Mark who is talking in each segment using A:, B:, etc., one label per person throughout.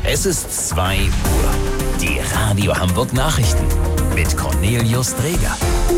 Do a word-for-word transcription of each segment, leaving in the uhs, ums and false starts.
A: Es ist zwei Uhr. Die Radio Hamburg Nachrichten mit Cornelius Dreger.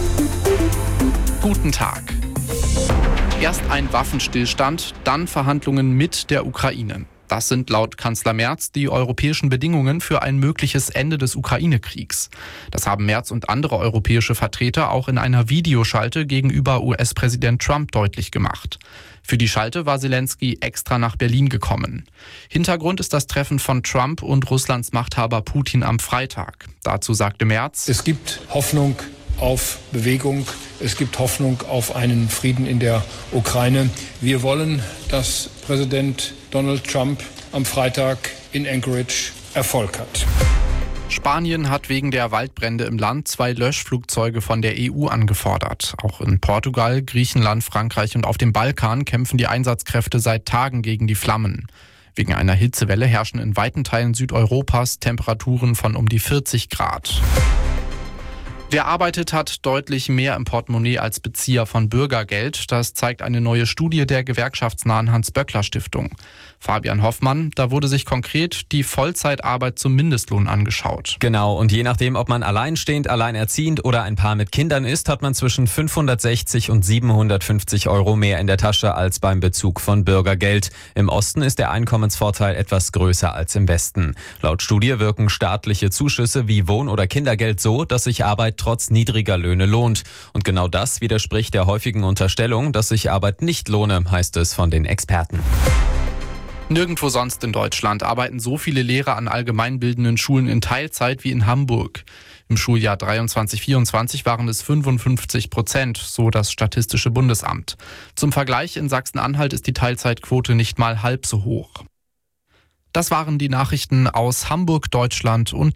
B: Guten Tag. Erst ein Waffenstillstand, dann Verhandlungen mit der Ukraine. Das sind laut Kanzler Merz die europäischen Bedingungen für ein mögliches Ende des Ukraine-Kriegs. Das haben Merz und andere europäische Vertreter auch in einer Videoschalte gegenüber U S-Präsident Trump deutlich gemacht. Für die Schalte war Selenskyj extra nach Berlin gekommen. Hintergrund ist das Treffen von Trump und Russlands Machthaber Putin am Freitag. Dazu sagte Merz:
C: Es gibt Hoffnung auf Bewegung. Es gibt Hoffnung auf einen Frieden in der Ukraine. Wir wollen, dass Präsident Donald Trump am Freitag in Anchorage Erfolg hat.
B: Spanien hat wegen der Waldbrände im Land zwei Löschflugzeuge von der E U angefordert. Auch in Portugal, Griechenland, Frankreich und auf dem Balkan kämpfen die Einsatzkräfte seit Tagen gegen die Flammen. Wegen einer Hitzewelle herrschen in weiten Teilen Südeuropas Temperaturen von um die vierzig Grad. Wer arbeitet, hat deutlich mehr im Portemonnaie als Bezieher von Bürgergeld. Das zeigt eine neue Studie der gewerkschaftsnahen Hans-Böckler-Stiftung. Fabian Hoffmann, da wurde sich konkret die Vollzeitarbeit zum Mindestlohn angeschaut.
D: Genau, und je nachdem, ob man alleinstehend, alleinerziehend oder ein Paar mit Kindern ist, hat man zwischen fünfhundertsechzig und siebenhundertfünfzig Euro mehr in der Tasche als beim Bezug von Bürgergeld. Im Osten ist der Einkommensvorteil etwas größer als im Westen. Laut Studie wirken staatliche Zuschüsse wie Wohn- oder Kindergeld so, dass sich Arbeit trotz niedriger Löhne lohnt. Und genau das widerspricht der häufigen Unterstellung, dass sich Arbeit nicht lohne, heißt es von den Experten.
B: Nirgendwo sonst in Deutschland arbeiten so viele Lehrer an allgemeinbildenden Schulen in Teilzeit wie in Hamburg. Im Schuljahr dreiundzwanzig vierundzwanzig waren es fünfundfünfzig Prozent, so das Statistische Bundesamt. Zum Vergleich, in Sachsen-Anhalt ist die Teilzeitquote nicht mal halb so hoch. Das waren die Nachrichten aus Hamburg, Deutschland und